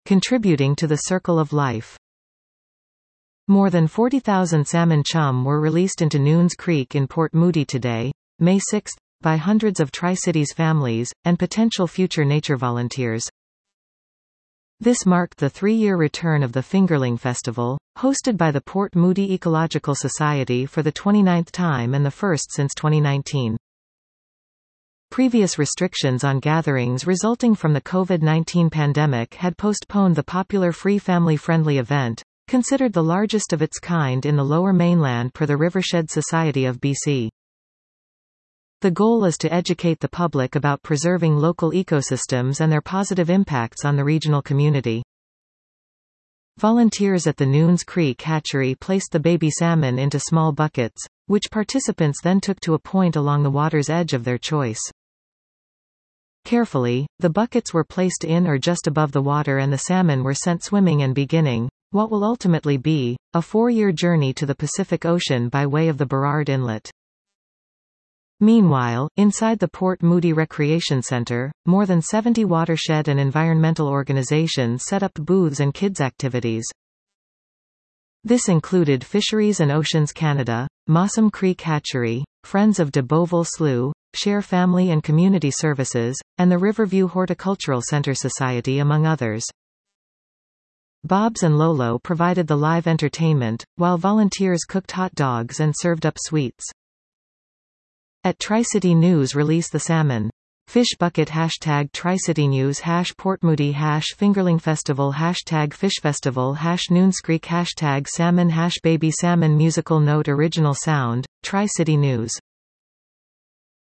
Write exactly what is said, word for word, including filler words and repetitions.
contributing to the circle of life. More than forty thousand salmon chum were released into Noons Creek in Port Moody today, May sixth, by hundreds of Tri-Cities families, and potential future nature volunteers. This marked the three-year return of the Fingerling Festival, hosted by the Port Moody Ecological Society for the twenty-ninth time and the first since twenty nineteen. Previous restrictions on gatherings resulting from the COVID nineteen pandemic had postponed the popular free family-friendly event, considered the largest of its kind in the Lower Mainland per the Rivershed Society of B C. The goal is to educate the public about preserving local ecosystems and their positive impacts on the regional community. Volunteers at the Noons Creek hatchery placed the baby salmon into small buckets, which participants then took to a point along the water's edge of their choice. Carefully, the buckets were placed in or just above the water and the salmon were sent swimming and beginning what will ultimately be a four-year journey to the Pacific Ocean by way of the Burrard Inlet. Meanwhile, inside the Port Moody Recreation Center, more than seventy watershed and environmental organizations set up booths and kids' activities. This included Fisheries and Oceans Canada, Mossam Creek Hatchery, Friends of de Beauville Slough, Share Family and Community Services, and the Riverview Horticultural Center Society among others. Bob's and Lolo provided the live entertainment, while volunteers cooked hot dogs and served up sweets. At Tri-City News release the salmon. Fish bucket hashtag Tri-City News hash Port Moody hash Fingerling Festival hashtag Fish Festival hash Noons Creek hashtag Salmon hash Baby Salmon musical note original sound, Tri-City News.